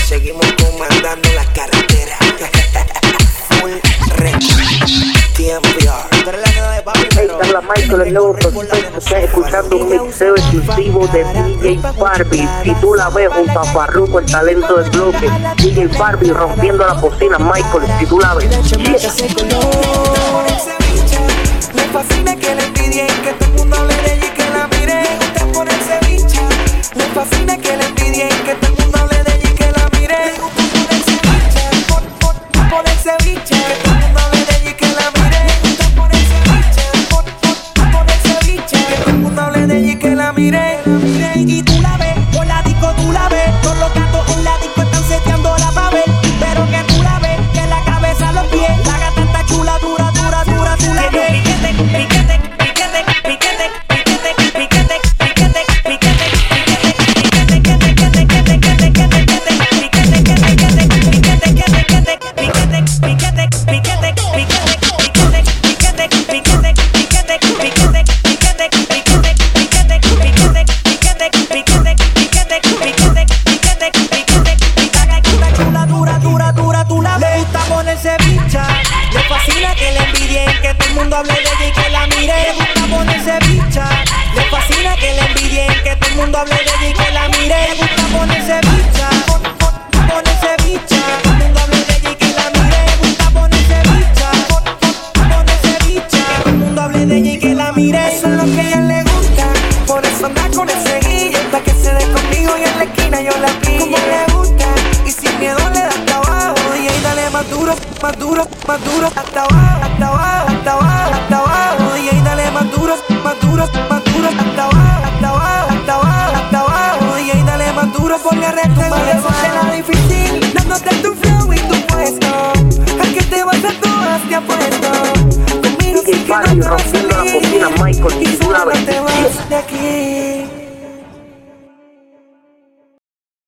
seguimos comandando las carreteras. Full red. Hey, habla Michael, el nuevo prospecto. Estás escuchando un mixeo exclusivo de DJ Barbie. Si tú la ves junto a Farruko, el talento del bloque. DJ Barbie rompiendo la bocina. Michael, si tú la ves. Me fascina que la envidien, que todo el mundo hable de ella y que la mire. Me gusta ponerse bicha. Me fascina que la envidien, que todo el mundo hable de ella y que la mire. Me gusta ponerse bicha. Ponerse bicha. Que todo el mundo hable de ella y que la mire. Me gusta ponerse bicha. Ponerse bicha. Que todo el mundo hable de ella y que la mire. Y tú la ves, por la disco tú la ves. Todos los gatos en la disco están seteando la pa' ver. Pero que tú la ves, que la cabeza a los pies. La gata está chula, dura, dura, dura, tú la ves. Más duro, hasta abajo, hasta abajo, hasta abajo, hasta abajo. Y ahí dale más duro, más duro, más duro, hasta abajo, hasta abajo, hasta abajo, hasta abajo. Y ahí dale más duro, ponle recto en la difícil, dándote tu flow y tu puesto. Al que te vas a todas te apuesto. Conmigo sí que no te vas a salir. Michael, y solo te vas de aquí.